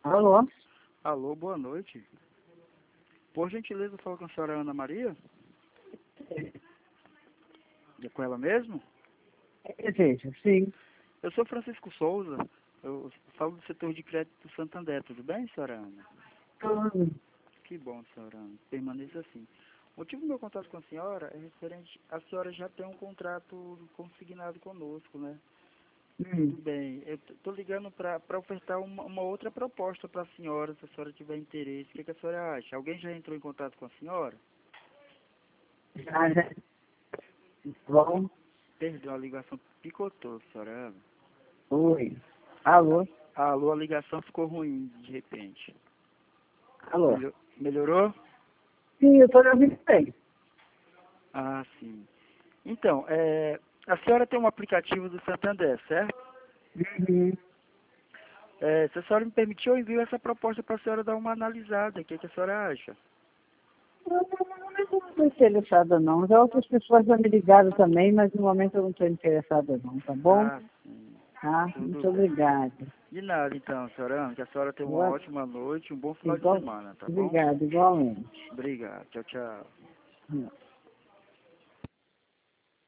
Alô? Alô, boa noite. Por gentileza, fala com a senhora Ana Maria? É com ela mesmo? Veja, sim. Eu sou Francisco Souza. Eu falo do setor de crédito do Santander. Tudo bem, senhora Ana? Tudo. Que bom, senhora Ana. Permaneça assim. O motivo do meu contato com a senhora é referente... A senhora já tem um contrato consignado conosco, né? Tudo bem. Eu estou ligando para ofertar uma outra proposta para a senhora, se a senhora tiver interesse. O que a senhora acha? Alguém já entrou em contato com a senhora? Já. Bom, Perdão, a ligação picotou, senhora Ana. oi. Alô? Alô, a ligação ficou ruim de repente. Alô? Melhorou? Sim, eu estou ouvindo bem. Ah, sim. Então, a senhora tem um aplicativo do Santander, certo? Uhum. Se a senhora me permitir, eu envio essa proposta para a senhora dar uma analisada. O que a senhora acha? Eu não estou interessada, não. Já outras pessoas já me ligaram também, mas no momento eu não estou interessada, não, tá bom? Ah, sim. Tá? Tudo Muito bem. obrigada. De nada, então, senhora Ana. Que a senhora tenha uma ótima noite, um bom final de Igual, semana, tá bom? obrigada, igualmente. Obrigado. Tchau, tchau.